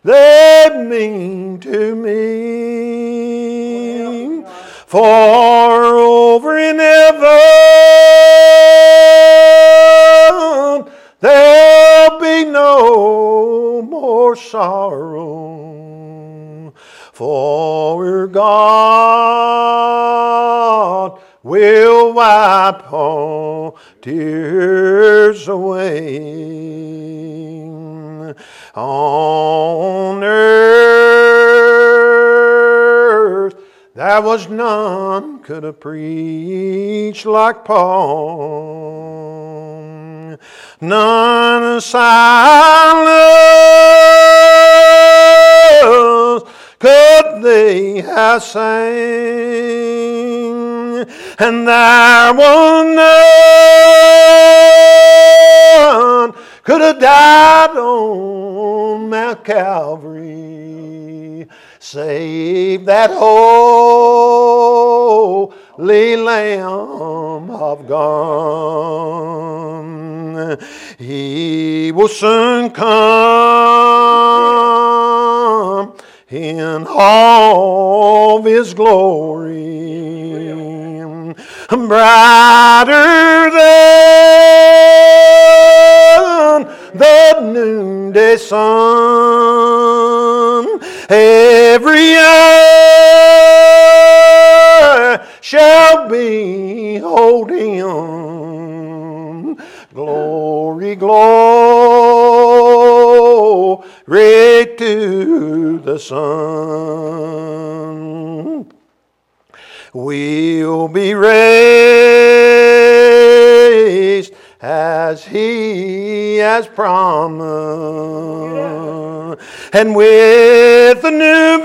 they mean to me. For over in heaven there'll be no more sorrow, for God will wipe all tears away. On earth there was none could have preached like Paul, none silence could they have sang, and there was none could have died on Mount Calvary, save that holy Lamb of God. He will soon come in all of His glory, brighter than the noonday sun. Every eye shall behold Him. Glory, glory to the Son. We'll be raised as He has promised, and with a new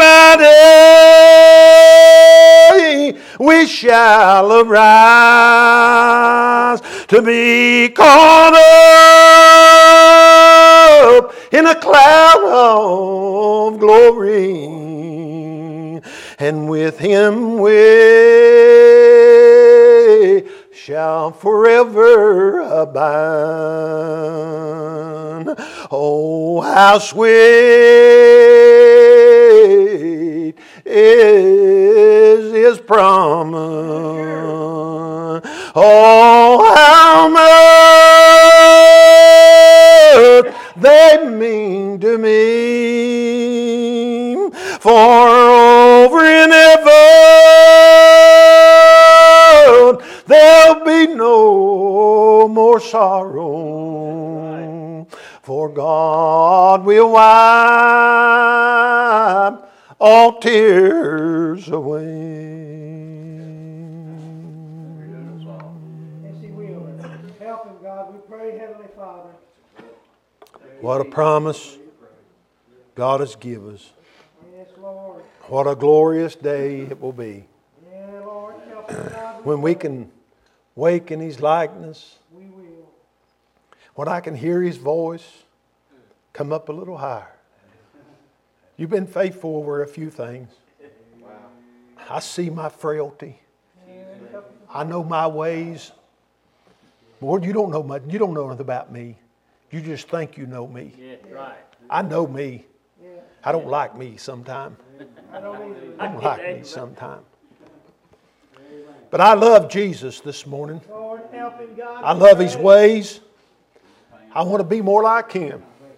body we shall arise to be caught up in a cloud of glory, and with Him we shall forever abide. Oh, how sweet is His promise. Oh, how much they mean to me. For over in heaven there'll be no more sorrow, for God will wipe all tears away. Yes, He will. Help Him, God. We pray, Heavenly Father. What a promise God has given us. Yes, Lord. What a glorious day it will be. Yeah, Lord. Help Him, God. When we can wake in His likeness, We will. when I can hear His voice come up a little higher. You've been faithful over a few things. I see my frailty. I know my ways. Lord, you don't know much. You don't know anything about me. You just think you know me. I know me. I don't like me sometimes. I don't like me sometimes. But I love Jesus this morning. Lord, help Him, God. I love His ways. I want to be more like Him.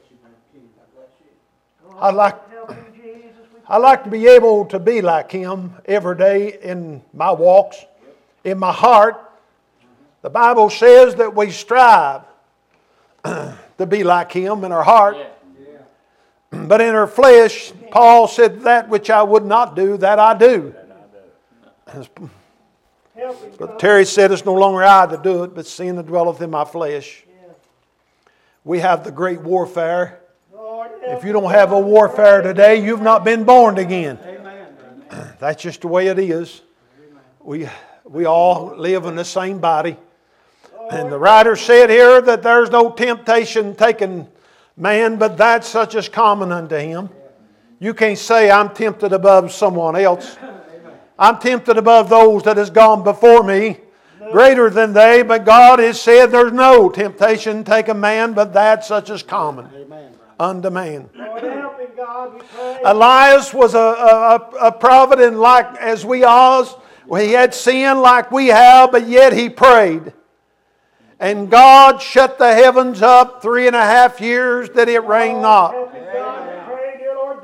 I like to be able to be like Him every day in my walks, in my heart. The Bible says that we strive to be like Him in our heart. But in our flesh, Paul said, that which I would not do, that I do. But Terry said, it's no longer I that do it, but sin that dwelleth in my flesh. We have the great warfare. If you don't have a warfare today, you've not been born again. That's just the way it is. We all live in the same body. And the writer said here that there's no temptation taken man, but that such is common unto him. You can't say I'm tempted above someone else. I'm tempted above those that has gone before me, greater than they, but God has said there's no temptation taken man, but that such is common unto man. Lord, help Him, God. We pray. Elias was a prophet, and like as we are, he had sinned like we have, but yet he prayed. And God shut the heavens up 3.5 years that it rained not. Help him, God. We pray, dear Lord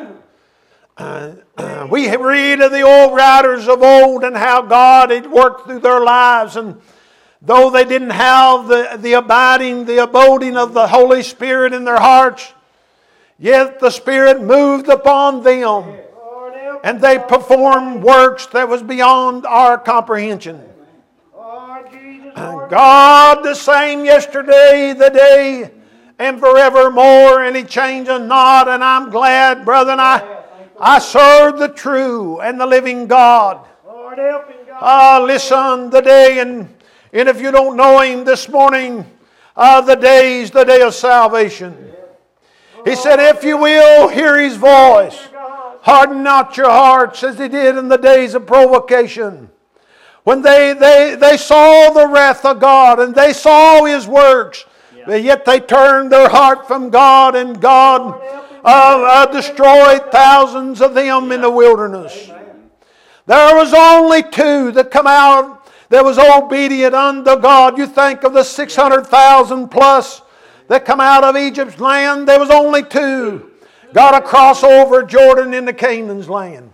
God. We read of the old writers of old and how God had worked through their lives, and though they didn't have the abiding of the Holy Spirit in their hearts, yet the Spirit moved upon them, Lord, help and they performed works that was beyond our comprehension. Lord Jesus, Lord. God the same yesterday, the day, and forevermore, and He changeth not. And I'm glad, brethren, I serve the true and the living God. Lord, help him, God. Listen, the day, and if you don't know Him this morning, the day is the day of salvation. He said, if you will hear His voice, harden not your hearts as they did in the days of provocation. When they saw the wrath of God and they saw His works, but yet they turned their heart from God, and God destroyed thousands of them in the wilderness. There was only 2 that come out that was obedient unto God. You think of the 600,000 plus that come out of Egypt's land. There was only 2 got across over Jordan into Canaan's land.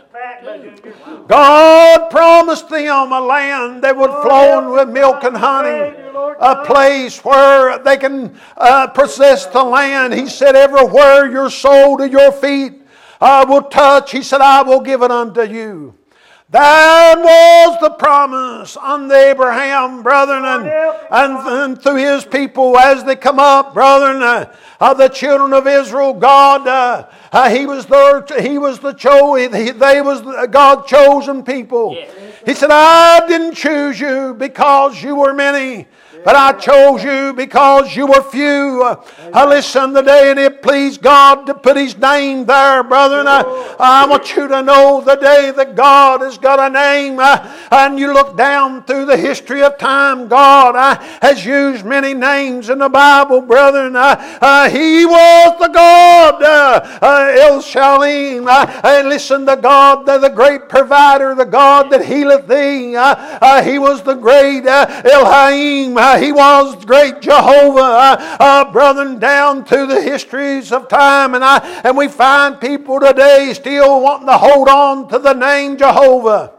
God promised them a land that would flow with milk and honey, a place where they can possess the land. He said, everywhere your sole to your feet will touch, He said, I will give it unto you. That was the promise unto Abraham, brethren, and through his people as they come up, brethren, the children of Israel. God, He was God's chosen people. He said, I didn't choose you because you were many, but I chose you because you were few. Listen today, and it pleased God to put His name there, brethren. I want you to know the day that God has got a name, and you look down through the history of time, God has used many names in the Bible, brethren. He was the God, El Shalim. Listen, the God, the great provider, the God that healeth thee. He was the great Elohim. He was great Jehovah, brethren, down through the histories of time, and we find people today still wanting to hold on to the name Jehovah.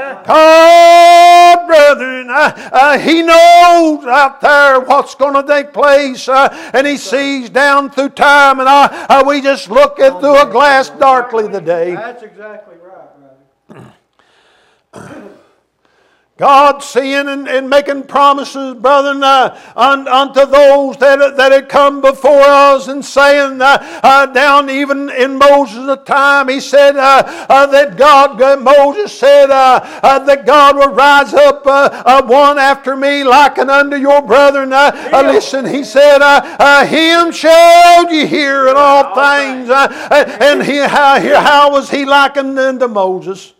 God, brethren, He knows out there what's going to take place, and He sees down through time, and we just look at through a glass darkly today. That's exactly right, brother. God seeing and making promises, brethren, unto those that had come before us, and saying down even in Moses' time, he said that Moses said that God will rise up one after me like unto your brethren. Listen, he said, Him shall ye hear in all things. And how was he likened unto Moses?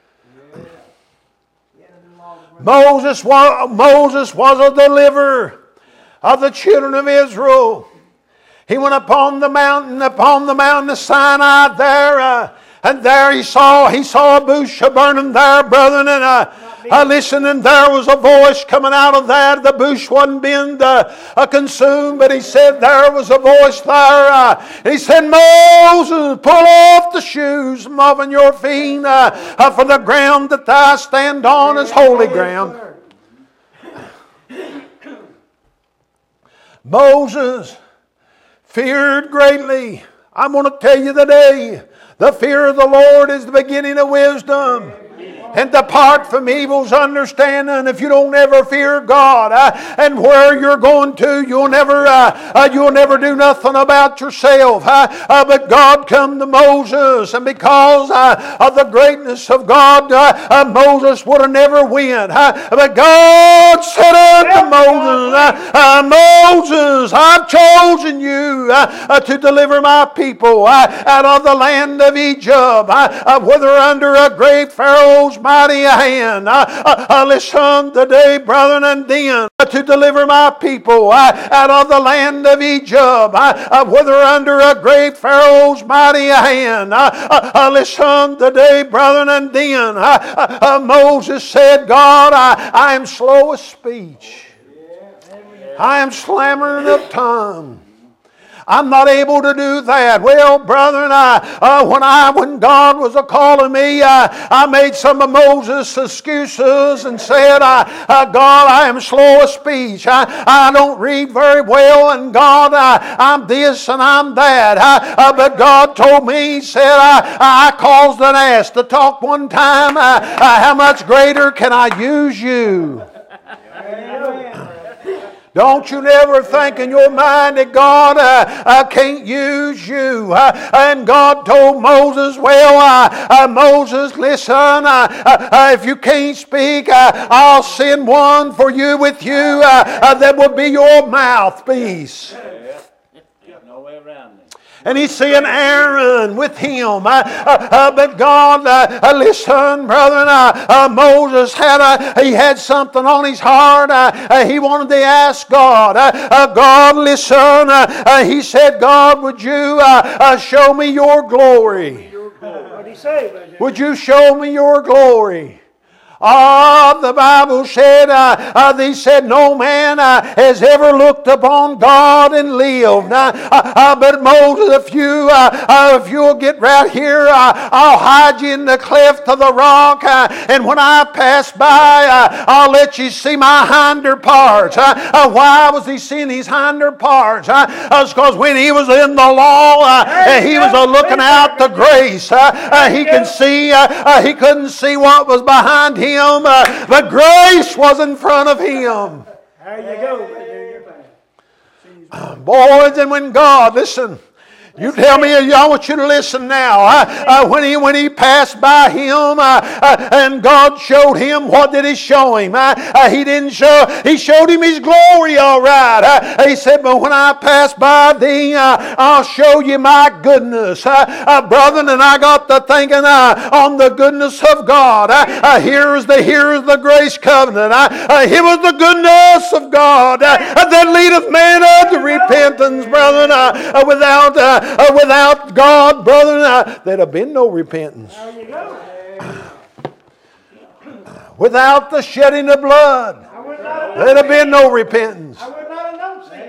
Moses was a deliverer of the children of Israel. He went upon the mountain of Sinai there, and there he saw a bush burning there, brethren, and listen, and there was a voice coming out of that. The bush wasn't being consumed, but he said there was a voice there. He said, Moses, pull off the shoes from off your feet, for the ground that thou stand on is holy ground. Moses feared greatly. I'm going to tell you today, the fear of the Lord is the beginning of wisdom. And depart from evil's understanding. If you don't ever fear God, and where you're going to, you'll never do nothing about yourself. But God come to Moses, and because of the greatness of God, Moses would have never went. But God said unto Moses, Moses, I've chosen you to deliver my people out of the land of Egypt, whether under a great Pharaoh's mighty hand. Listen today, brethren, and then to deliver my people out of the land of Egypt, whether under a great Pharaoh's mighty hand. Listen today, brethren, and then Moses said, God, I am slow of speech. I am slammering of tongue. I'm not able to do that. Well, brethren, when God was calling me, I made some of Moses' excuses and said, God, I am slow of speech. I don't read very well, and God, I'm this and I'm that. But God told me, He said, I caused an ass to talk one time. How much greater can I use you? Don't you never think in your mind that God can't use you. And God told Moses, well, Moses, listen, if you can't speak, I'll send one for you with you that will be your mouthpiece. No way around it. And he's seeing Aaron with him. But God, listen, brethren, Moses had something on his heart. He wanted to ask God. God, listen. He said, God, would you show me your glory? What did he say? Would you show me your glory? The Bible said, they said, no man has ever looked upon God and lived. But Moses, if you'll get right here, I'll hide you in the cleft of the rock. And when I pass by, I'll let you see my hinder parts. Why was he seeing his hinder parts? It's because when he was in the law, he was looking out the grace. He can see, he couldn't see what was behind him. But grace was in front of him. There you go. Boys, and when God, listen, you tell me, I want you to listen now. When he passed by him and God showed him, what did He show him? He showed him His glory, all right. He said, but when I pass by thee, I'll show you my goodness. Brethren, and I got to thinking on the goodness of God. Here is the grace covenant. Here was the goodness of God that leadeth man unto repentance, brethren. Without God, brethren, there'd have been no repentance. There you go. Without the shedding of blood, there'd have been no repentance. I would not have known sin.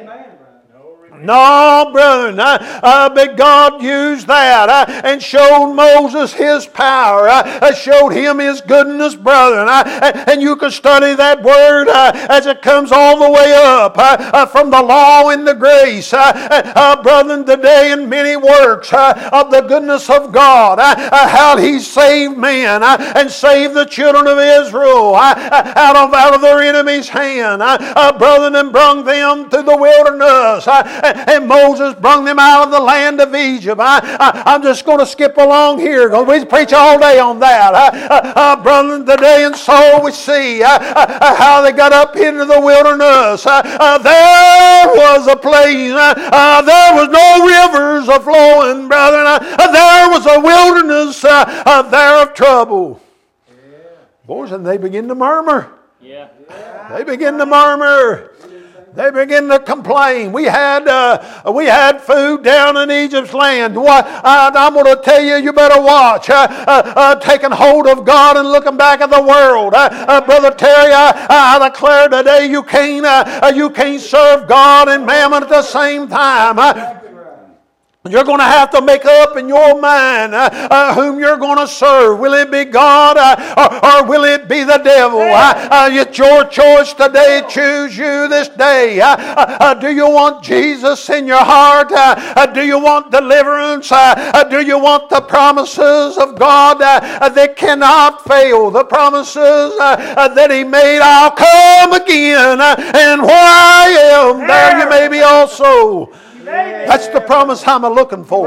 No, brethren, but God used that and showed Moses His power, showed him His goodness, brethren. And you can study that word as it comes all the way up from the law and the grace. Brethren, today in many works of the goodness of God, how He saved man and saved the children of Israel out of their enemies' hand, brethren, and brought them to the wilderness. And Moses brought them out of the land of Egypt. I'm just going to skip along here because we preach all day on that. Brethren, today, and so we see how they got up into the wilderness. There was a place. There was no rivers a flowing, brethren. There was a wilderness there of trouble. Boys, and they begin to murmur. Yeah. They begin to murmur. They begin to complain. We had food down in Egypt's land. I'm going to tell you, you better watch. Taking hold of God and looking back at the world. Brother Terry, I declare today you can't serve God and mammon at the same time. You're going to have to make up in your mind whom you're going to serve. Will it be God or will it be the devil? It's your choice today. Choose you this day. Do you want Jesus in your heart? Do you want deliverance? Do you want the promises of God that cannot fail? The promises that He made, I'll come again, and where I am, there you may be also. That's the promise I'm looking for.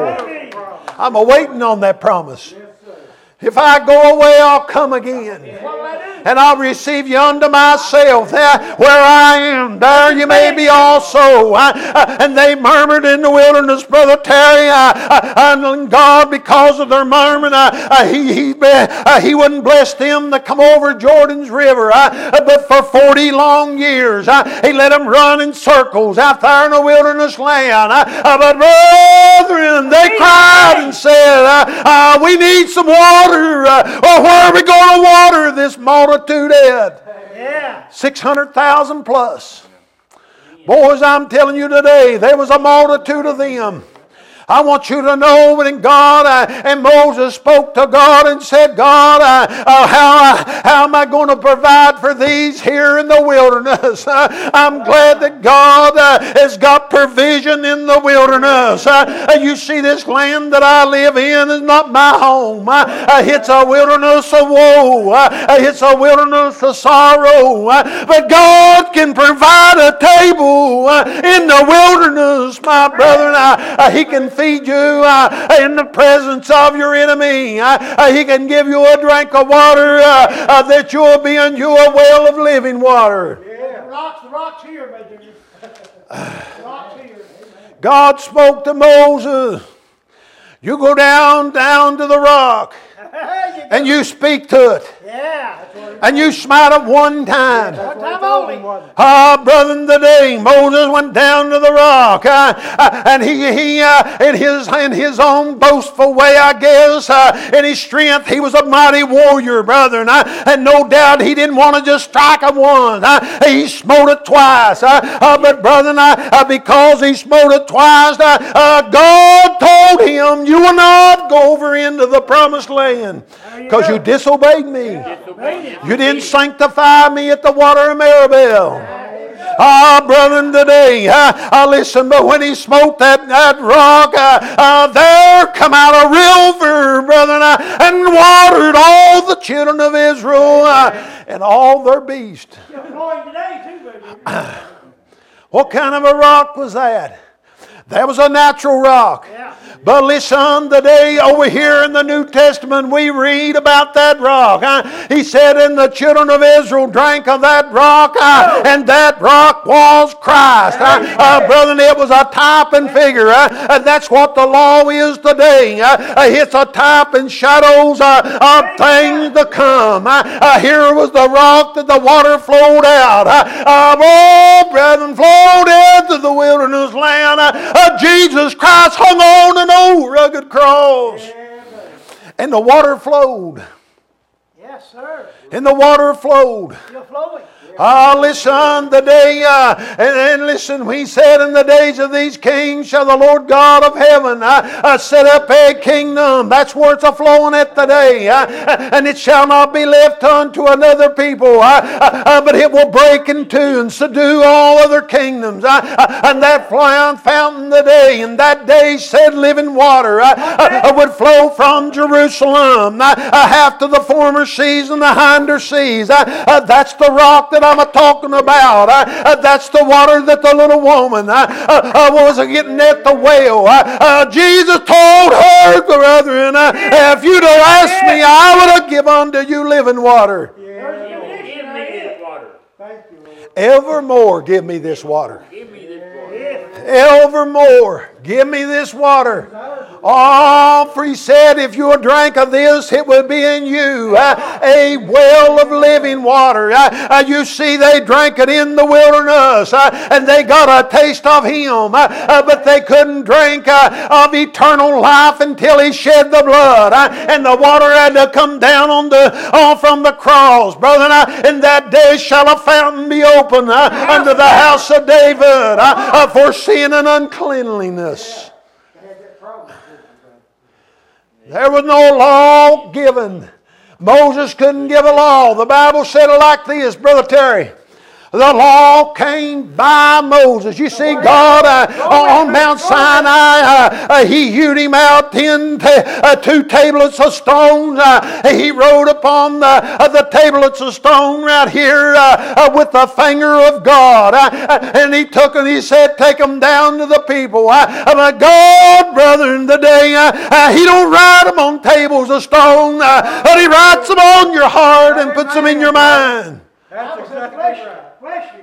I'm waiting on that promise. If I go away, I'll come again. and I'll receive you unto myself. There where I am, there you may be also. And they murmured in the wilderness, Brother Terry, and God, because of their murmuring, He wouldn't bless them to come over Jordan's River. But for 40 long years, He let them run in circles out there in the wilderness land. But brethren, they cried and said, we need some water. Where are we going to water this multitude at? 600,000 plus. Boys, I'm telling you today, there was a multitude of them. I want you to know when God and Moses spoke to God and said, God, how am I going to provide for these here in the wilderness? I'm glad that God has got provision in the wilderness. You see, this land that I live in is not my home. It's a wilderness of woe. It's a wilderness of sorrow. But God can provide a table in the wilderness, my brother. He can feed you in the presence of your enemy. He can give you a drink of water that you'll be in you a well of living water. Yeah. The rock's here, Major. The rock's here. God spoke to Moses. You go down to the rock and you speak to it. Yeah. And you smite it one time. One time only. Brother, today Moses went down to the rock, and he in his own boastful way, I guess, in his strength, he was a mighty warrior, brother, and no doubt he didn't want to just strike him once. He smote it twice, but brother, because he smote it twice, God told him, "You will not go over into the promised land because you disobeyed me. You didn't sanctify me at the water of Meribah." Brother, today, listen, but when he smote that rock, there come out a river, brother, and watered all the children of Israel and all their beasts. What kind of a rock was that? That was a natural rock. But listen, today over here in the New Testament we read about that rock. He said, and the children of Israel drank of that rock, and that rock was Christ. Brethren, it was a type and figure. That's what the law is today. It's a type and shadows of things to come. Here was the rock that the water flowed out. Brethren, flowed into the wilderness land. Jesus Christ hung on an old rugged cross. And the water flowed. Yes, sir. And the water flowed. Still flowing. Listen, the day, and listen, he said, in the days of these kings shall the Lord God of heaven set up a kingdom. That's where it's a-flowing at today. And it shall not be left unto another people, but it will break in two and subdue all other kingdoms. And that fountain today, in that day said living water would flow from Jerusalem, half to the former seas and the hinder seas. That's the rock that I'm talking about. That's the water that the little woman was getting at the well. Jesus told her, brethren, if you'd have asked me, I would have given unto you living water. Give me this water. Thank you, Lord. Evermore give me this water. Give me this water. Evermore give me this water. For he said, if you drank of this, it would be in you a well of living water. You see, they drank it in the wilderness, and they got a taste of Him, but they couldn't drink of eternal life until He shed the blood, and the water had to come down from the cross. Brother, in that day shall a fountain be opened unto the house of David for sin and uncleanliness. There was no law given. Moses couldn't give a law. The Bible said it like this, Brother Terry. The law came by Moses. You see, God on Mount Sinai, He hewed him out 2 tablets of stone. He wrote upon the tablets of stone right here with the finger of God. And He took and He said, take them down to the people. But God, brethren, today, He don't write them on tables of stone, but He writes them on your heart and puts them in your mind. That's exactly right. Fleshly,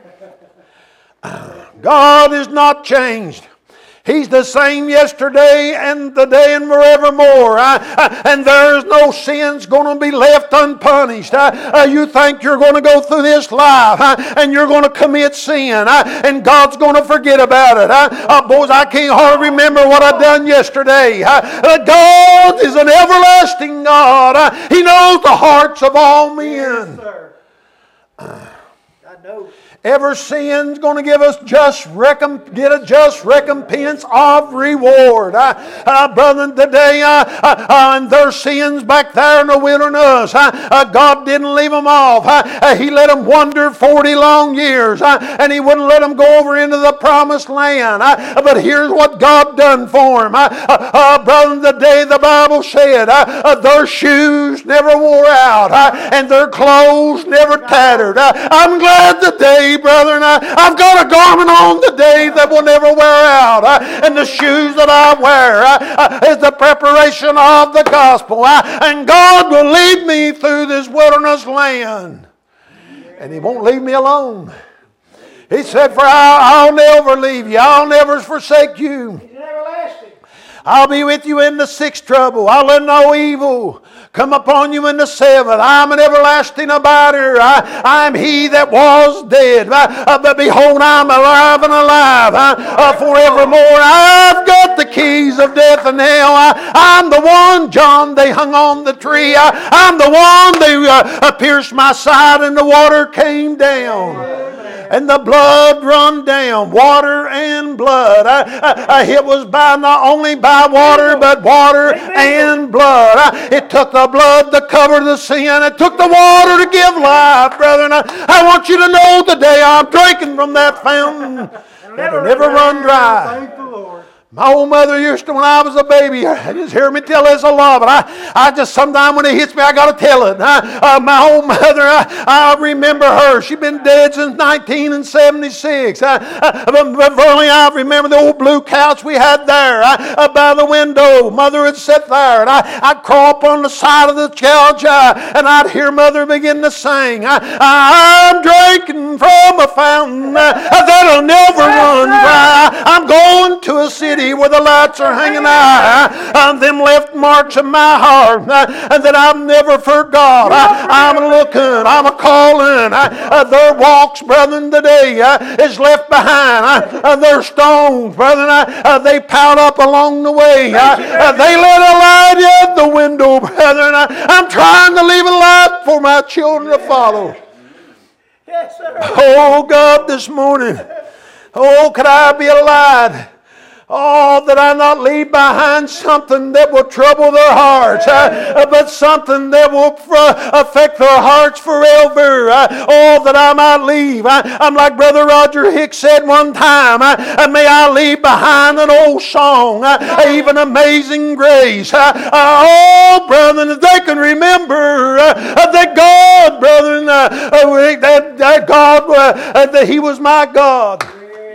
brother. God is not changed. He's the same yesterday and today and forevermore. And there's no sins going to be left unpunished. You think you're going to go through this life and you're going to commit sin and God's going to forget about it. Boys, I can't hardly remember what I done yesterday. God is an everlasting God. He knows the hearts of all men. Yes, sir. I know. Every sin's going to give us get a just recompense of reward. Brethren, today, and their sins back there in the wilderness, God didn't leave them off. He let them wander 40 long years, and He wouldn't let them go over into the promised land. But here's what God done for them. Brethren, today the Bible said their shoes never wore out, and their clothes never tattered. I'm glad today, brethren, I've got a garment on today that will never wear out. And the shoes that I wear is the preparation of the gospel. And God will lead me through this wilderness land. And He won't leave me alone. He said, for I'll never leave you. I'll never forsake you. He's everlasting. I'll be with you in the 6th trouble. I'll let no evil come upon you in the 7th. I'm an everlasting abider. I'm He that was dead. But behold, I'm alive and alive forevermore. I've got the keys of death and hell. I'm the one, John, they hung on the tree. I'm the one, they pierced my side and the water came down. And the blood run down, water and blood. It was not only by water, but water and blood. It took the blood to cover the sin. It took the water to give life, brethren. I want you to know today I'm drinking from that fountain that'll never run dry. Thank the Lord. My old mother used to, when I was a baby, I just hear me tell this a lot, but I just sometimes when it hits me, I got to tell it. My old mother, I remember her. She'd been dead since 1976. But verily, I remember the old blue couch we had there by the window. Mother would sit there, and I'd crawl up on the side of the couch, and I'd hear Mother begin to sing. I'm drinking from a fountain that'll never run dry. I'm going to a city where the lights are hanging high, them left marks in my heart that I've never forgot. I'm looking, I'm a calling. Their walks, brethren, today is left behind. Their stones, brethren, they piled up along the way. They let a light in the window, brethren. I'm trying to leave a light for my children to follow. Yes, sir. Oh God, this morning, oh, could I be a light? Oh, that I not leave behind something that will trouble their hearts, but something that will affect their hearts forever. Oh, that I might leave. I'm like Brother Roger Hicks said one time, may I leave behind an old song, even Amazing Grace. Oh, brethren, if they can remember that God, brethren, that God, that He was my God.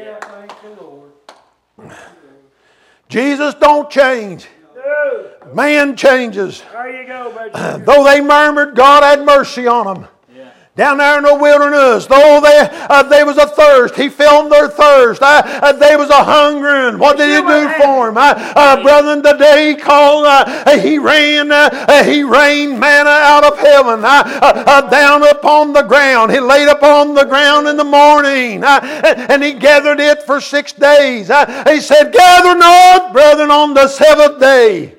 Jesus don't change. No. Man changes. There you go, buddy. Though they murmured, God had mercy on them. Down there in the wilderness, though they was a thirst, He filled their thirst. They was a hungering. What did He do for them? Brethren, today He called, He rained manna out of heaven down upon the ground. He laid upon the ground in the morning, and He gathered it for 6 days. He said, gather not, brethren, on the 7th day.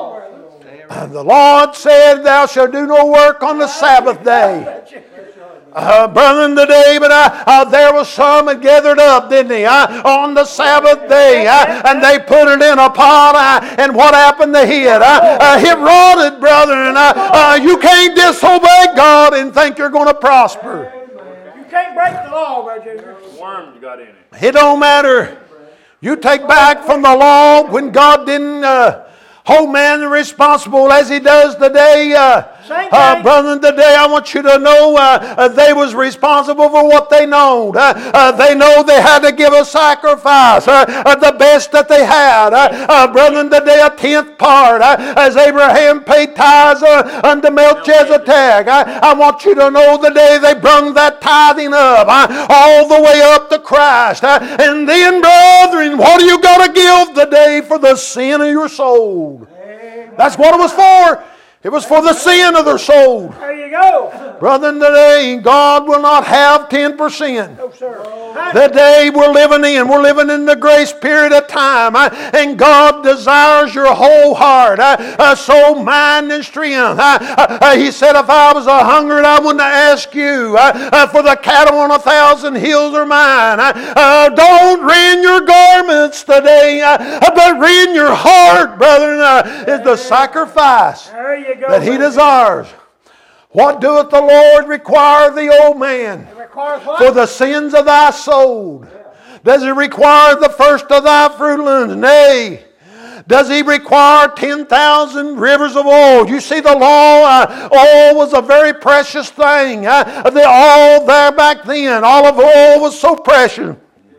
The Lord said, thou shalt do no work on the Sabbath day. Brother, today, but there was some that gathered up, didn't they? On the Sabbath day, and they put it in a pot, and what happened to it? It rotted, brother, and you can't disobey God and think you're going to prosper. You can't break the law, Brother Junior. Worms got in it. It don't matter. You take back from the law when God didn't hold man responsible as He does today. Brother, today I want you to know they was responsible for what they know. They know they had to give a sacrifice, the best that they had. Brother, today a 10th part, as Abraham paid tithes unto Melchizedek. I want you to know the day they brung that tithing up, all the way up to Christ. And then, brethren, what do you got to give today for the sin of your soul? That's what it was for. It was for the sin of their soul. There you go. Brother, today God will not have 10%. No, sir. The day we're living in the grace period of time. And God desires your whole heart, soul, mind, and strength. He said, if I was a hungry, I wouldn't ask you. For the cattle on 1,000 hills are mine. Don't rend your garments today, but rend your heart, brother, is the sacrifice There you go. that He desires. What doeth the Lord require of thee, old man? It requires what? For the sins of thy soul. Does He require the first of thy fruitlings? Nay. Does He require 10,000 rivers of oil? You see, the law, oil was a very precious thing. The oil there back then, olive oil was so precious.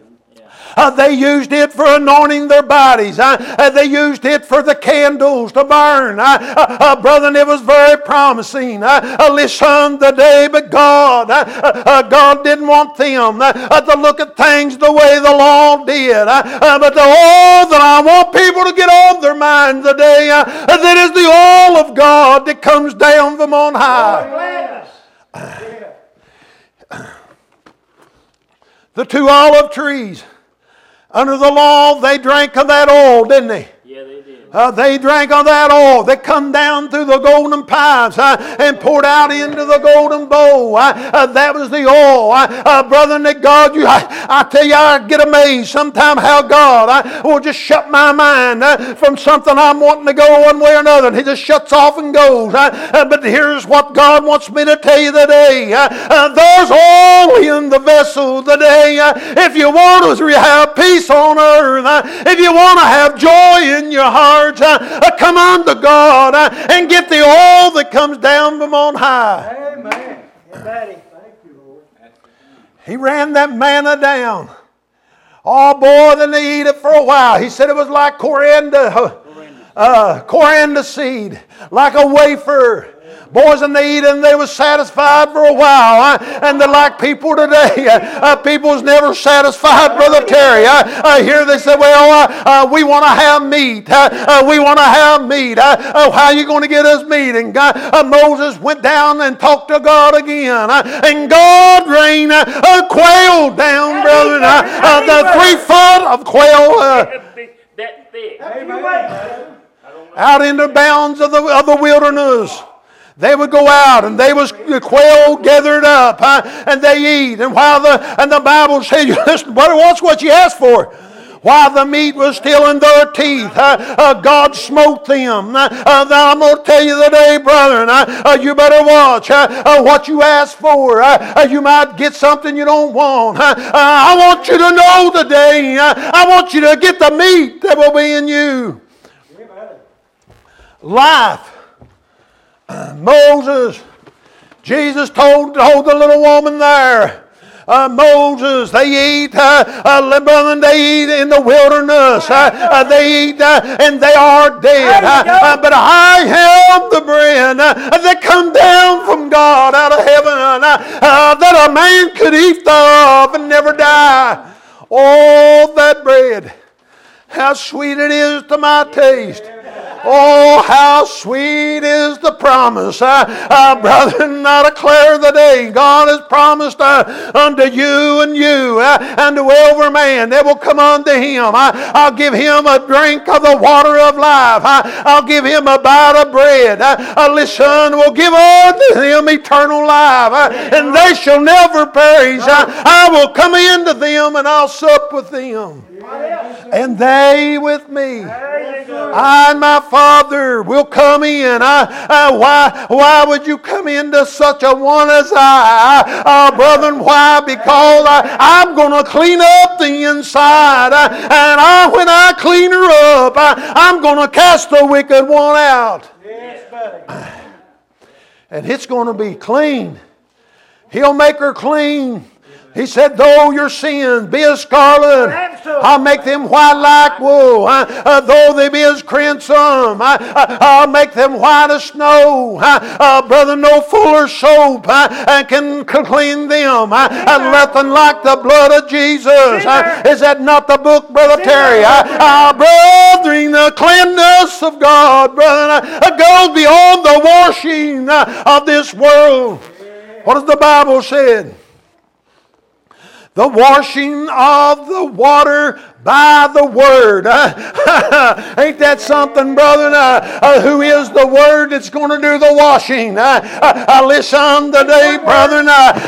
They used it for anointing their bodies. They used it for the candles to burn. Brother, it was very promising. Listen today, but God didn't want them to look at things the way the law did. But the oil that I want people to get on their mind today, that is the oil of God that comes down from on high. The 2 olive trees. Under the law, they drank of that oil, didn't they? Yeah, they did. They drank of that oil. They come down through the golden pipes and poured out into the golden bowl. That was the oil. Brother, that God, I tell you, I get amazed sometimes how God will just shut my mind from something I'm wanting to go one way or another. And He just shuts off and goes. But here's what God wants me to tell you today. There's oil in the vessel today. If you want to have peace on earth, if you want to have joy in your heart, come unto God and get the oil that comes down from on high. Amen. Daddy. Thank you, Lord. He ran that manna down. Oh boy, then they eat it for a while. He said it was like coriander seed, like a wafer. Boys, and they eat and they was satisfied for a while. And they're like people today. People's never satisfied, Brother Terry. Here they say, well, we want to have meat. We want to have meat. How are you going to get us meat? And Moses went down and talked to God again. And God rained quail down, brother. The 3 foot of quail. That thick. Amen. Out in the bounds of the wilderness. They would go out and they was quail gathered up and they eat. And while the Bible says, listen, brother, watch what you asked for. While the meat was still in their teeth, God smote them. I'm going to tell you today, brother, you better watch what you ask for. You might get something you don't want. I want you to know today, I want you to get the meat that will be in you. Life. Moses, Jesus told the little woman there, Moses, they eat, they eat in the wilderness, they eat and they are dead. But I am the bread that come down from God out of heaven, that a man could eat thereof and never die. Oh, that bread, how sweet it is to my taste. Oh, how sweet is the promise. Brethren, I declare the day God has promised unto you and you and to every man that will come unto Him. I'll give him a drink of the water of life. I'll give him a bite of bread. Listen, will give unto them eternal life, and they shall never perish. I will come into them and I'll sup with them, and they with me. I and my Father will come in. Why would you come into such a one as I? Brethren, why? Because I'm going to clean up the inside. And when I clean her up, I'm going to cast the wicked one out. Yes, buddy. And it's going to be clean. He'll make her clean. He said, though your sins be as scarlet, I'll make them white like wool. Though they be as crimson, I'll make them white as snow. Brother, no fuller soap can clean them. Nothing like the blood of Jesus. Is that not the book, Brother Terry? Brethren, the cleanness of God, brother, goes beyond the washing of this world. What does the Bible say? The washing of the water by the Word. Ain't that something, brother? Who is the Word that's going to do the washing? Listen today, brethren.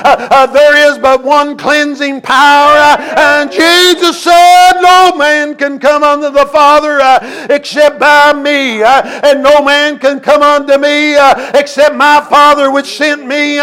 There is but one cleansing power. And Jesus said, no man can come unto the Father except by me. And no man can come unto me except my Father which sent me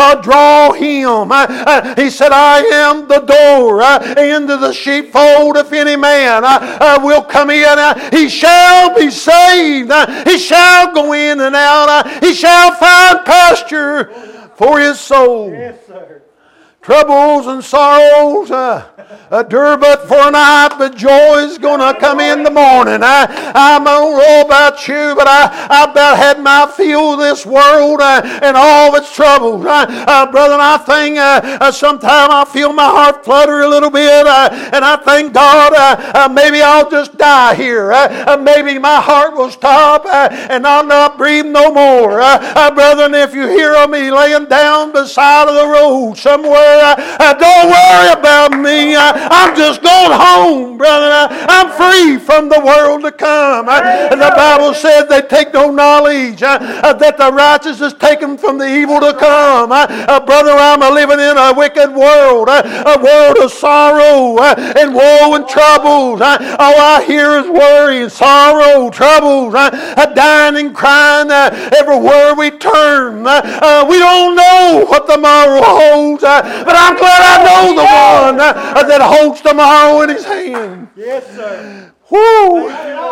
draw him. He said, I am the door into the sheepfold. If any man will come in, he shall be saved. He shall go in and out. He shall find pasture for his soul. Yes, sir. Troubles and sorrows endure but for a night, but joy is going to come in the morning. I don't know about you, but I about had my fill of this world and all of its troubles. Brother, I think sometimes I feel my heart flutter a little bit, and I think, God, maybe I'll just die here. Maybe my heart will stop and I'll not breathe no more. Brethren, if you hear of me laying down beside of the road somewhere, don't worry about me. I'm just going home, brother. I'm free from the world to come. And the Bible said they take no knowledge that the righteous is taken from the evil to come. Brother, I'm living in a wicked world, a world of sorrow and woe and troubles. All I hear is worry and sorrow, troubles, dying and crying everywhere we turn. We don't know what tomorrow holds, but I'm glad I know the one that holds tomorrow in his hand. Yes, sir. Woo!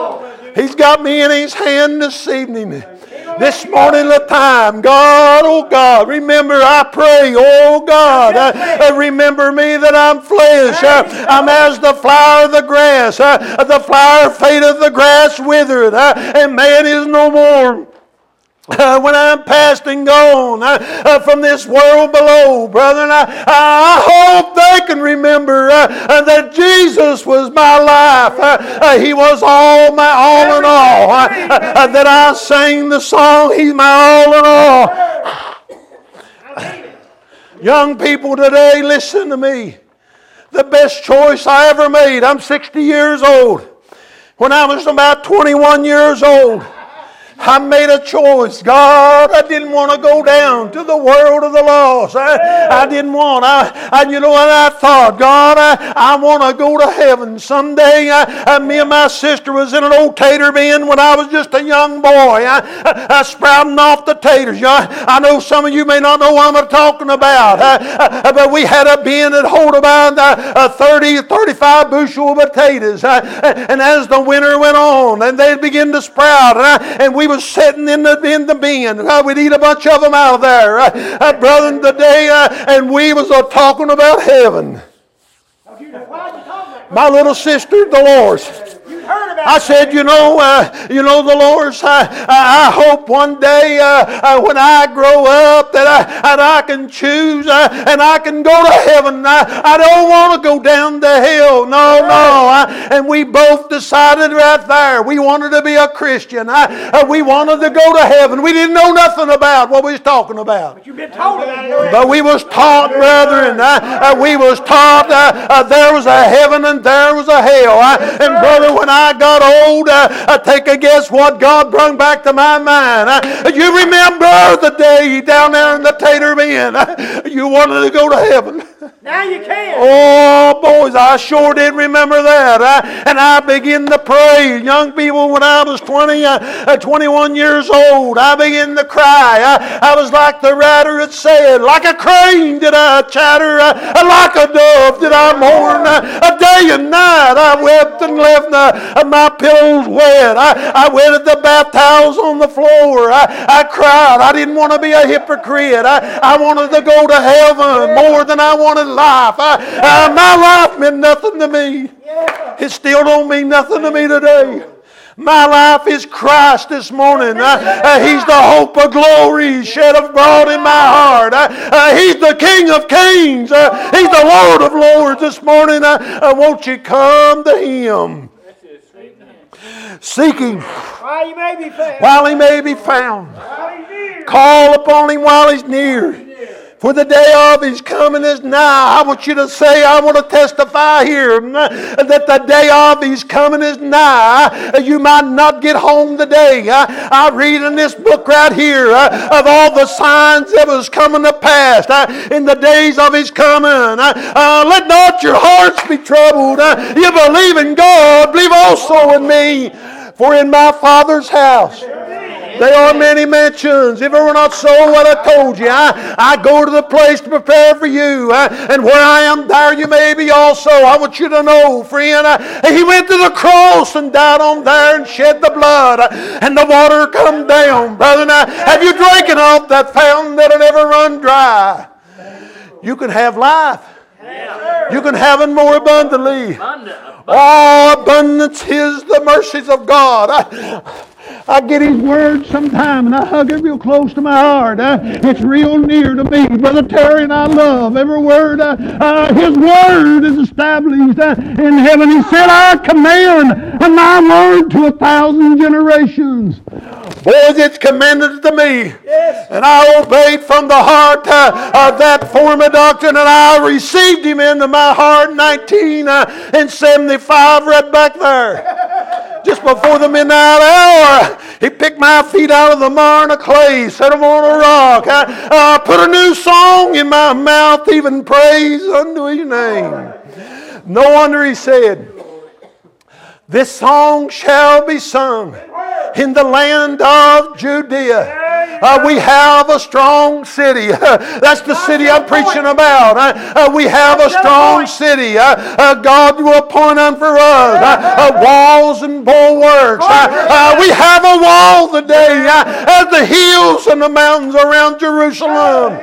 He's got me in his hand this evening. This morning of time, God, oh God, remember I pray, oh God, remember me that I'm flesh. I'm as the flower of the grass. The flower fadeth, the grass withereth, and man is no more. When I'm past and gone from this world below, brethren, I hope they can remember that Jesus was my life. He was all my all in all. That I sang the song, He's my all in all. Young people today, listen to me. The best choice I ever made. I'm 60 years old. When I was about 21 years old, I made a choice. God, I didn't want to go down to the world of the lost. I didn't want. You know what I thought? God, I want to go to heaven someday. Me and my sister was in an old tater bin when I was just a young boy. Sprouting off the taters. I know some of you may not know what I'm talking about. But we had a bin that hold about 30, 35 bushel of potatoes. And as the winter went on, and they began to sprout, and we was sitting in the bin. We'd eat a bunch of them out of there. Brother, today, and we was talking about heaven. My little sister, Dolores. You heard I said, you know, the Lord, I hope one day when I grow up that I can choose and I can go to heaven. I don't want to go down to hell. No. And we both decided right there we wanted to be a Christian. We wanted to go to heaven. We didn't know nothing about what we was talking about. But you've been told about it. But we was taught, brethren, we was taught there was a heaven and there was a hell. And brother, when I got old, take a guess what God brought back to my mind. You remember the day down there in the Tater Bin, you wanted to go to heaven. Now you can. Oh, boys, I sure did remember that. And I began to pray. Young people, when I was 21 years old, I began to cry. I was like the writer had said, like a crane did I chatter, like a dove did I mourn. Day and night I wept and left my pillows wet. I wetted the bath towels on the floor. I cried. I didn't want to be a hypocrite. I wanted to go to heaven more than I wanted life. My life meant nothing to me. It still don't mean nothing to me today. My life is Christ this morning. He's the hope of glory shed abroad in my heart. He's the King of kings. He's the Lord of lords this morning. Won't you come to Him? Seek Him While you may be found. while He may be found. While he's near. Call upon Him while He's near. For the day of His coming is nigh. I want you to say, I want to testify here that the day of His coming is nigh. You might not get home today. I read in this book right here of all the signs that was coming to pass in the days of His coming. Let not your hearts be troubled. You believe in God, believe also in me. For in my Father's house there are many mansions. If it were not so, what I told you, I go to the place to prepare for you. And where I am, there you may be also. I want you to know, friend, He went to the cross and died on there and shed the blood. And the water come down. Brother, now, have you drinking off that fountain that'll never run dry? You can have life. You can have it more abundantly. Oh, abundance is the mercies of God. I get His Word sometime and I hug it real close to my heart. It's real near to me. Brother Terry and I love every word. His Word is established in heaven. He said, I command my Word to 1,000 generations. Boys, it's commended to me. Yes. And I obeyed from the heart of that form of doctrine, and I received Him into my heart in 1975, right back there. Just before the midnight hour, He picked my feet out of the mire and the clay, set them on a rock. Put a new song in my mouth, even praise unto His name. No wonder He said, this song shall be sung in the land of Judea. We have a strong city. That's the city I'm preaching about. We have a strong city. God will appoint unto us walls and bulwarks. We have a wall today as the hills and the mountains around Jerusalem.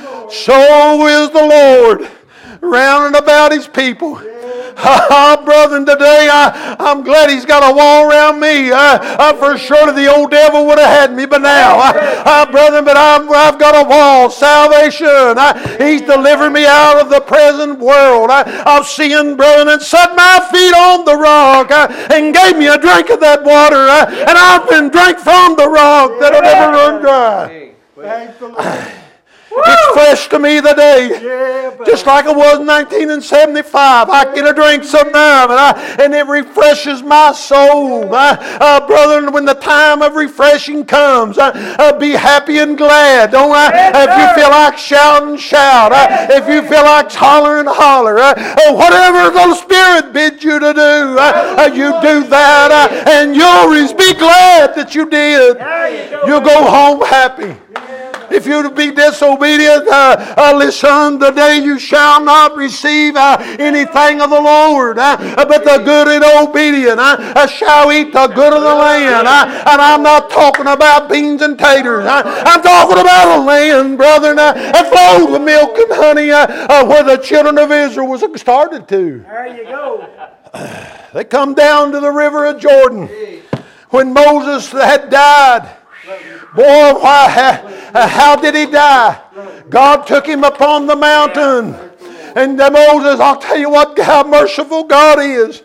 So is the Lord round and about His people. Brethren, today I'm glad He's got a wall around me. For sure the old devil would have had me by now. Brethren, but I've got a wall. Salvation. He's delivered me out of the present world of sin, brethren, and set my feet on the rock and gave me a drink of that water. And I've been drank from the rock that'll never run dry. Thank the Lord. It's fresh to me today. Just like it was in 1975. I get a drink sometime and it refreshes my soul. Brethren, when the time of refreshing comes, be happy and glad. Don't I? If you feel like shouting, shout. If you feel like hollering, holler. Whatever the Spirit bids you to do, you do that. And you'll always be glad that you did. You'll go home happy. If you be disobedient, listen, today you shall not receive anything of the Lord. But the good and obedient shall eat the good of the land. And I'm not talking about beans and taters. I'm talking about a land, brethren, that flowed with milk and honey, where the children of Israel was started to. There you go. They come down to the river of Jordan when Moses had died. Boy, how did he die? God took him upon the mountain. And Moses, I'll tell you what, how merciful God is.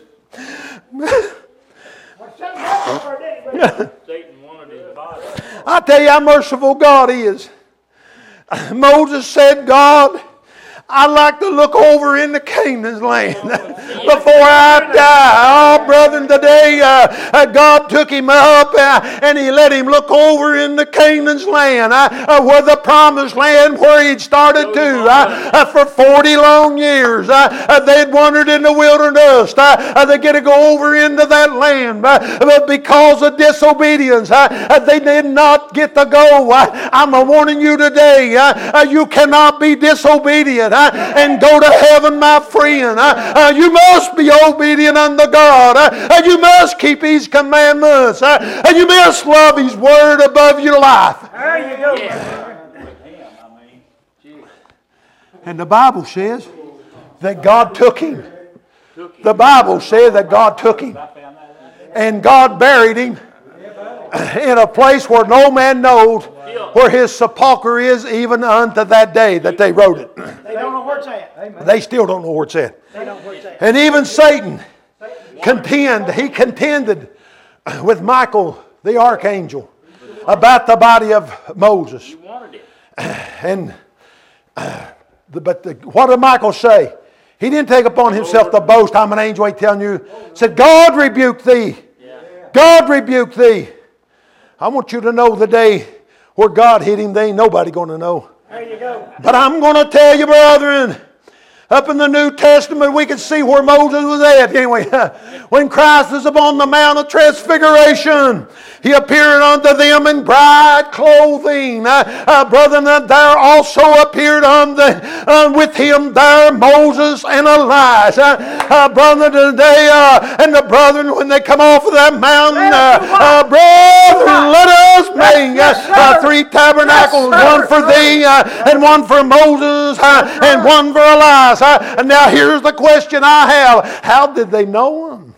Satan wanted his body. I tell you how merciful God is. Moses said, God, I'd like to look over into Canaan's land before I die. Oh, brethren, today God took him up and He let him look over into Canaan's land, where the promised land where he'd started to. For 40 long years, they'd wandered in the wilderness. They get to go over into that land, but because of disobedience, they did not get to go. I'm warning you today, you cannot be disobedient and go to heaven, my friend. You must be obedient unto God. You must keep His commandments. And you must love His word above your life. There you go. And the Bible says that God took him. The Bible says that God took him. And God buried him in a place where no man knows where his sepulchre is, even unto that day that they wrote it. They don't know where it's at. They still don't know where it's at. They don't know where it's at. And even Satan contended with Michael the archangel about the body of Moses. He wanted it. And what did Michael say? He didn't take upon himself to boast. I'm an angel, he telling you. Said, God rebuke thee. God rebuke thee. I want you to know the day where God hit him, there ain't nobody going to know. There you go. But I'm going to tell you, brethren, up in the New Testament, we can see where Moses was at. Anyway, when Christ was upon the Mount of Transfiguration, He appeared unto them in bright clothing. Brethren, there also appeared with Him there Moses and Elijah. Brethren, today, and the brethren, when they come off of that mountain, brethren, let us make 3 tabernacles, one for thee, and one for Moses, and one for Elias. And now here's the question I have. How did they know Him?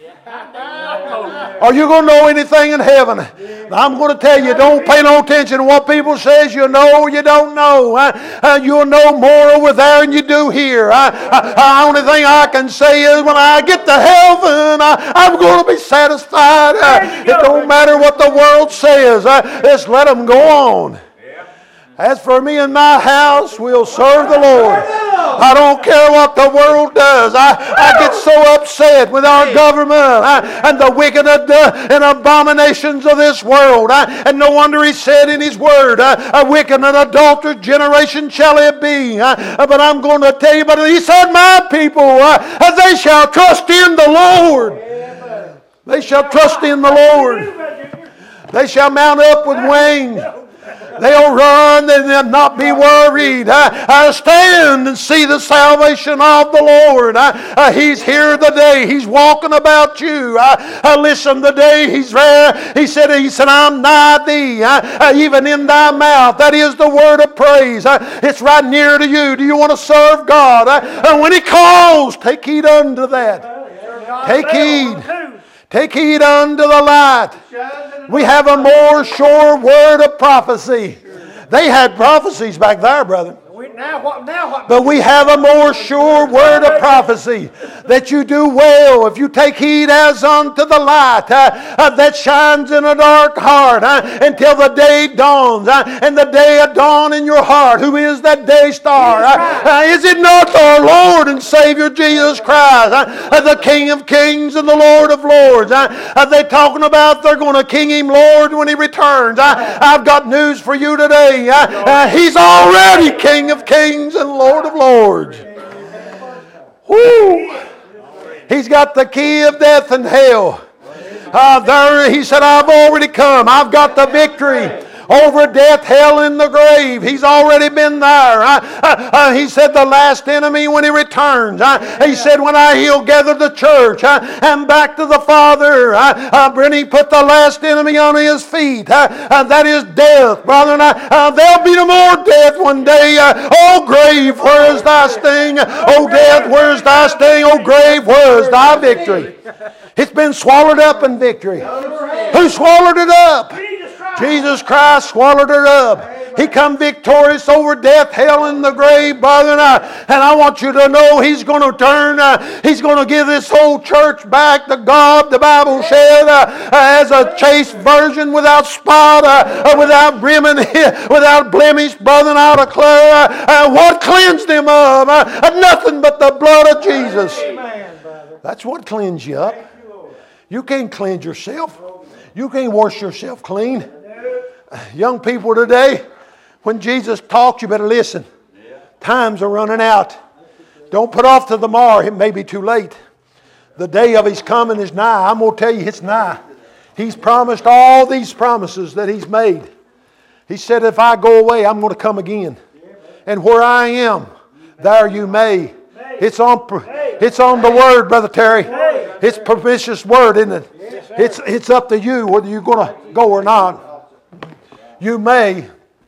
Are you going to know anything in heaven? I'm going to tell you, don't pay no attention to what people says. You know or you don't know. You'll know more over there than you do here. The only thing I can say is when I get to heaven, I'm going to be satisfied. It don't matter what the world says. Just let them go on. As for me and my house, we'll serve the Lord. I don't care what the world does. I get so upset with our government and the wicked and abominations of this world. And no wonder He said in His word, a wicked and adulterous generation shall it be. But I'm going to tell you, but He said, my people, they shall trust in the Lord. They shall trust in the Lord. They shall mount up with wings. They'll run and they'll not be worried. Stand and see the salvation of the Lord. He's here today. He's walking about you. Listen, today He's there. He said, I'm nigh thee, even in thy mouth. That is the word of praise. It's right near to you. Do you want to serve God? When He calls, take heed unto that. Take heed. Take heed unto the light. We have a more sure word of prophecy. They had prophecies back there, brother. Now what? But we have a more sure word of prophecy that you do well if you take heed as unto the light that shines in a dark heart until the day dawns. And the day of dawn in your heart. Who is that day star? Is it not our Lord and Savior Jesus Christ, the King of kings and the Lord of lords? Are they talking about they're going to king Him Lord when He returns? I've got news for you today. He's already King of kings and Lord of lords. Woo. He's got the key of death and hell. There, He said, I've already come. I've got the victory over death, hell, and the grave. He's already been there. He said the last enemy when He returns. He said when He'll gather the church and back to the Father. When He put the last enemy on His feet. That is death, brother. There'll be no more death one day. Oh grave, where is thy sting? Oh death, where is thy sting? Oh grave, where is thy victory? It's been swallowed up in victory. Who swallowed it up? Jesus Christ swallowed it up. He come victorious over death, hell, and the grave, brother. And I want you to know He's going to turn. He's going to give this whole church back to God. The Bible said, as a chaste virgin without spot, without without blemish, brother, and I declare, what cleansed Him of? Nothing but the blood of Jesus. That's what cleans you up. You can't cleanse yourself. You can't wash yourself clean. Young people today, when Jesus talks, you better listen. Times are running out. Don't put off to tomorrow. It may be too late. The day of His coming is nigh. I'm going to tell you it's nigh. He's promised all these promises that He's made. He said, if I go away, I'm going to come again. And where I am, there you may. It's on the Word, Brother Terry. It's propitious Word, isn't it? It's up to you whether you're going to go or not. You may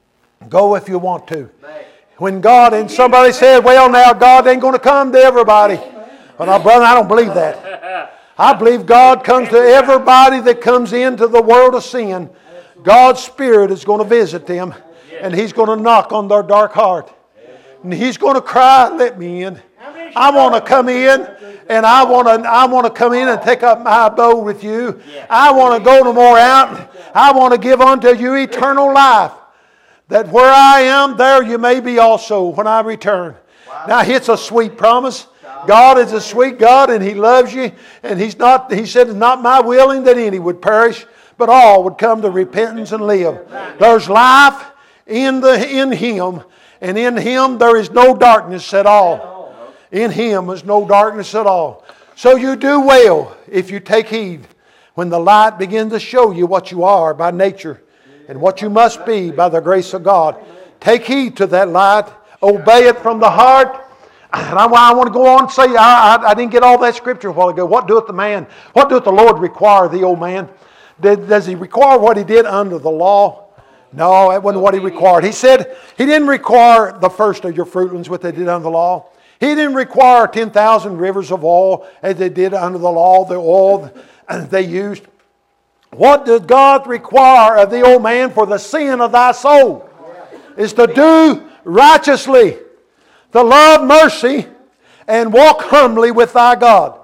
go if you want to. When God, and somebody said, well now God ain't going to come to everybody. Well now brother, I don't believe that. I believe God comes to everybody that comes into the world of sin. God's Spirit is going to visit them. And He's going to knock on their dark heart. And He's going to cry, let me in. I want to come in, and I want to come in and take up my abode with you. I want to go no more out. I want to give unto you eternal life. That where I am, there you may be also when I return. Now it's a sweet promise. God is a sweet God, and He loves you. And He said, it's not my willing that any would perish, but all would come to repentance and live. There's life in Him, and in Him there is no darkness at all. In Him is no darkness at all. So you do well if you take heed when the light begins to show you what you are by nature and what you must be by the grace of God. Take heed to that light. Obey it from the heart. And I want to go on and say, I didn't get all that scripture a while ago. What doeth the man? What doeth the Lord require thee, O man? Does He require what He did under the law? No, that wasn't what He required. He said He didn't require the first of your fruitlings, what they did under the law. He didn't require 10,000 rivers of oil as they did under the law, the oil they used. What did God require of the old man for the sin of thy soul? Is to do righteously, to love mercy, and walk humbly with thy God.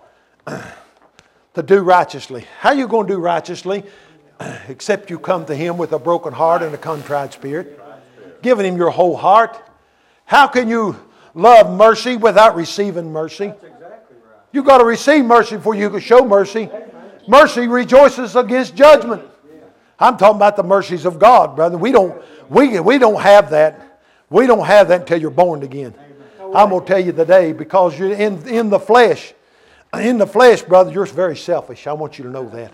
To do righteously. How are you going to do righteously? Except you come to Him with a broken heart and a contrite spirit. Giving Him your whole heart. How can you love mercy without receiving mercy? You've got to receive mercy before you can show mercy. Mercy rejoices against judgment. I'm talking about the mercies of God, brother. We don't have that. We don't have that until you're born again. I'm going to tell you today, because you're in the flesh. In the flesh, brother, you're very selfish. I want you to know that.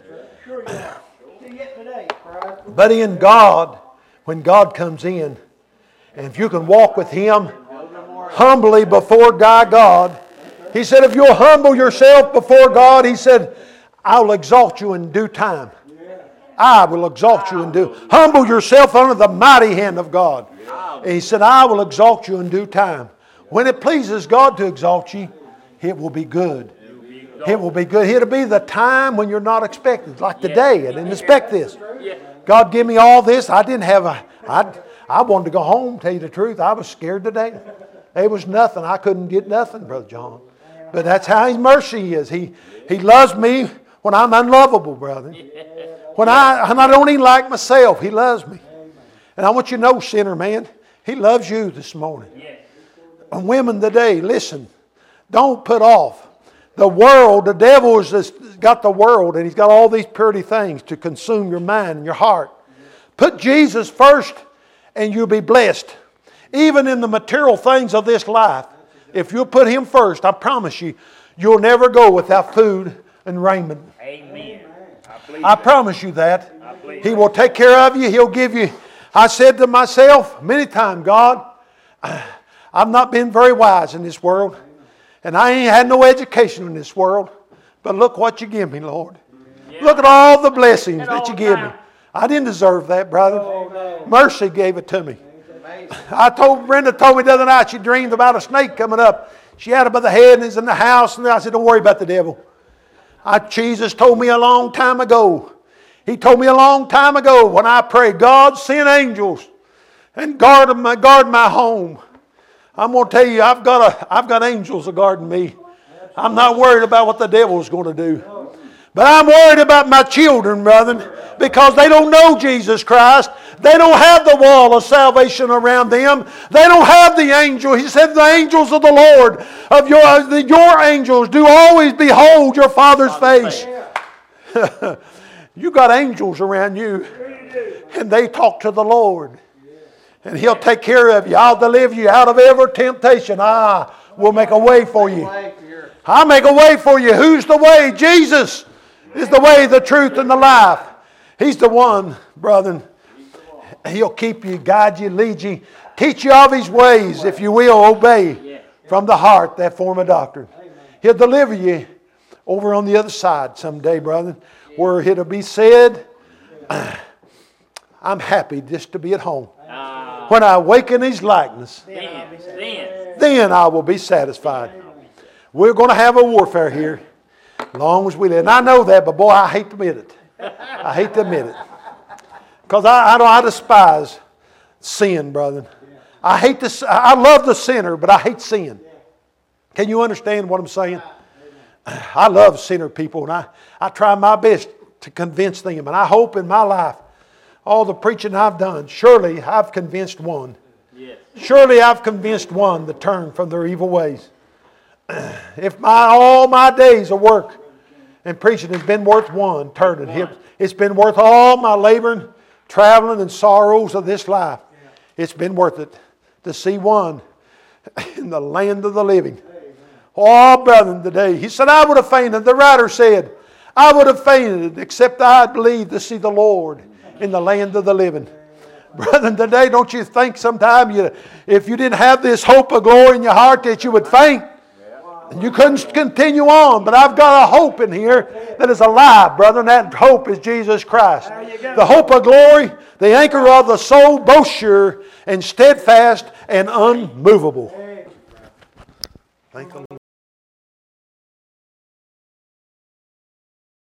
But in God, when God comes in, and if you can walk with Him humbly before God, He said, if you'll humble yourself before God, He said, I will exalt you in due time. I will exalt you in due. Humble yourself under the mighty hand of God. And He said, I will exalt you in due time. When it pleases God to exalt you, it will be good. It will be good. It'll be the time when you're not expecting. Like today, I didn't expect this. God give me all this. I didn't have I wanted to go home, tell you the truth. I was scared today. There was nothing. I couldn't get nothing, Brother John. But that's how His mercy is. He loves me when I'm unlovable, brother. When I don't even like myself, He loves me. And I want you to know, sinner man, He loves you this morning. And women today, listen, don't put off. The world, the devil has got the world, and he's got all these pretty things to consume your mind and your heart. Put Jesus first, and you'll be blessed. Even in the material things of this life, if you'll put Him first, I promise you, you'll never go without food and raiment. Amen. I promise you that. He will take care of you. He'll give you. I said to myself many times, God, I've not been very wise in this world. And I ain't had no education in this world. But look what you give me, Lord. Look at all the blessings that you give me. I didn't deserve that, brother. Mercy gave it to me. Brenda told me the other night she dreamed about a snake coming up. She had it by the head and it's in the house. And I said, don't worry about the devil. Jesus told me a long time ago. He told me a long time ago when I pray, God, send angels and guard my home. I'm going to tell you, I've got angels guarding me. I'm not worried about what the devil's going to do. But I'm worried about my children, brethren, because they don't know Jesus Christ. They don't have the wall of salvation around them. They don't have the angel. He said, the angels of the Lord, of your angels, do always behold your Father's face. You got angels around you, and they talk to the Lord. And He'll take care of you. I'll deliver you out of every temptation. I will make a way for you. I'll make a way for you. Who's the way? Jesus is the way, the truth, and the life. He's the one, brethren. He'll keep you, guide you, lead you, teach you of His ways if you will obey from the heart that form of doctrine. He'll deliver you over on the other side someday, brethren, where it'll be said, I'm happy just to be at home. When I awaken His likeness, then I will be satisfied. We're going to have a warfare here as long as we live. And I know that, but boy, I hate to admit it. I hate to admit it. Because I despise sin, brethren. I love the sinner, but I hate sin. Can you understand what I'm saying? I love sinner people, and I try my best to convince them. And I hope in my life, all the preaching I've done, surely I've convinced one. Surely I've convinced one to turn from their evil ways. If all my days of work and preaching has been worth one turning, it's been worth all my laboring, traveling, and sorrows of this life. It's been worth it to see one in the land of the living. Oh, brethren, today, he said, I would have fainted. The writer said, I would have fainted except I had believed to see the Lord in the land of the living. Brethren, today, don't you think sometime if you didn't have this hope of glory in your heart that you would faint? And you couldn't continue on. But I've got a hope in here that is alive, brethren. That hope is Jesus Christ. The hope of glory, the anchor of the soul, both sure and steadfast and unmovable. Thank the Lord.